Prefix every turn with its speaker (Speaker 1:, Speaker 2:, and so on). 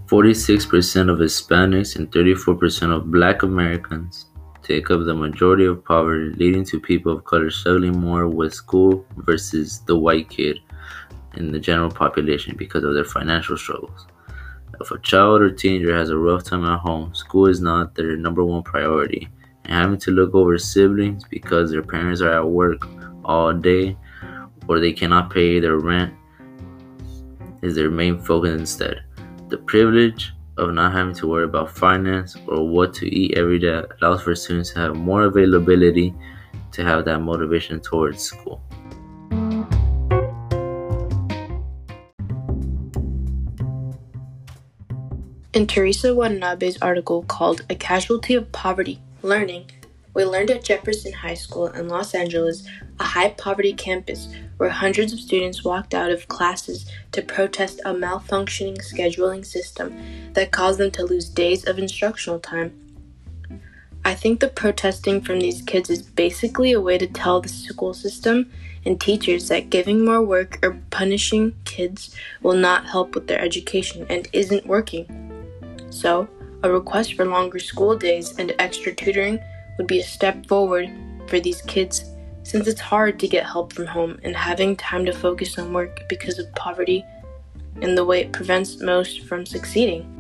Speaker 1: 46% of Hispanics and 34% of Black Americans take up the majority of poverty, leading to people of color struggling more with school versus the white kid in the general population because of their financial struggles. If a child or teenager has a rough time at home, school is not their number one priority, and having to look over siblings because their parents are at work all day or they cannot pay their rent is their main focus instead. The privilege of not having to worry about finance or what to eat every day allows for students to have more availability to have that motivation towards school.
Speaker 2: In Teresa Watanabe's article called A Casualty of Poverty, Learning, we learned at Jefferson High School in Los Angeles, a high-poverty campus where hundreds of students walked out of classes to protest a malfunctioning scheduling system that caused them to lose days of instructional time. I think the protesting from these kids is basically a way to tell the school system and teachers that giving more work or punishing kids will not help with their education and isn't working. So, a request for longer school days and extra tutoring would be a step forward for these kids, since it's hard to get help from home and having time to focus on work because of poverty and the way it prevents most from succeeding.